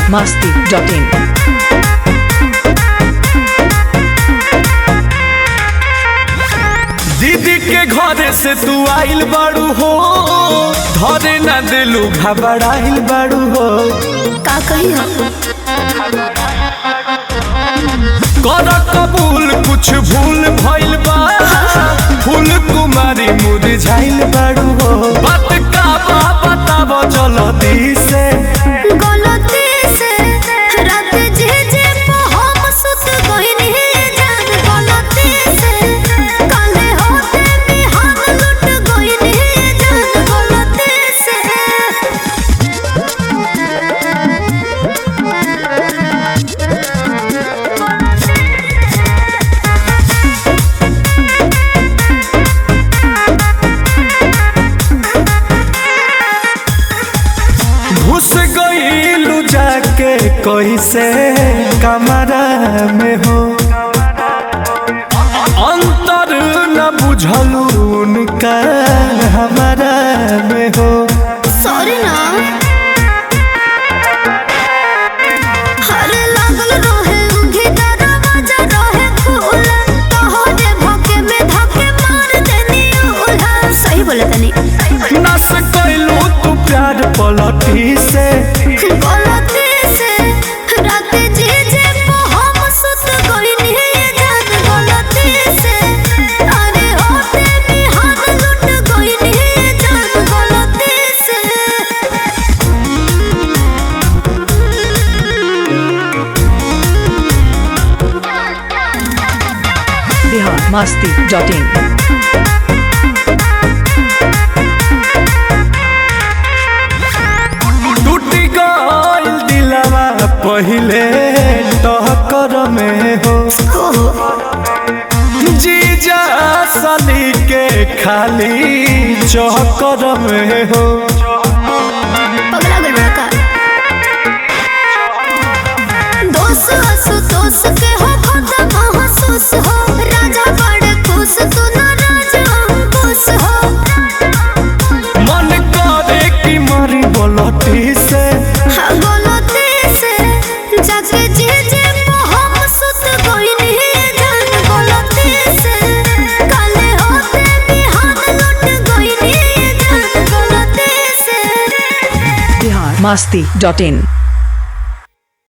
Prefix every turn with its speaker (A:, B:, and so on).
A: biharmasti.in
B: दीदी के घरे से तू आइल बाड़ू हो, धरे न दिलू घबराइल बाड़ू हो।
C: का कही
B: कर कबूल कुछ भूल भइल बा, फूल कुमारी मुरझाइल बाड़ू हो। बात का बा बताबो जल्दी से।
C: गलती से रात जे जे हम सुत गइनी जान, गलती से काले होते बिहान लुट गइनी जान, गलती से।
B: घुस गइलू जाके कैसे कमरा में हो, अंतर न बुझलू उनका हमारा में हो।
C: सॉरी ना हर लागल रहे उंगी दरवाजा रहे खुला, तोहरे भोके में धके मार देनी उल्हा। सही बोला तनी
B: नस कैलू तू प्यार पलटी से।
C: गलती से रात जे जे हम सुत गइनी जान, गलती से अरे होते बिहान लुट गइनी जान, गलती से।
A: biharmasti.in
B: टूटी गइल दिलवा पहिले टक्कर में हो। जीजा सली के खाली चक्कर में हो।
C: पगला गइल बड़ा का दोस्त असुतोष के हो खुद महसूस हो, राजा बड़े खुश तू ना राजा अंकुश हो।
B: मन करे कि मरी बोलती से।
C: हाँ गलती से जाके जे जे हम सुत गइनी जान, गलती से काले होते बिहान लुट गइनी जान, गलती से।
A: biharmasti.in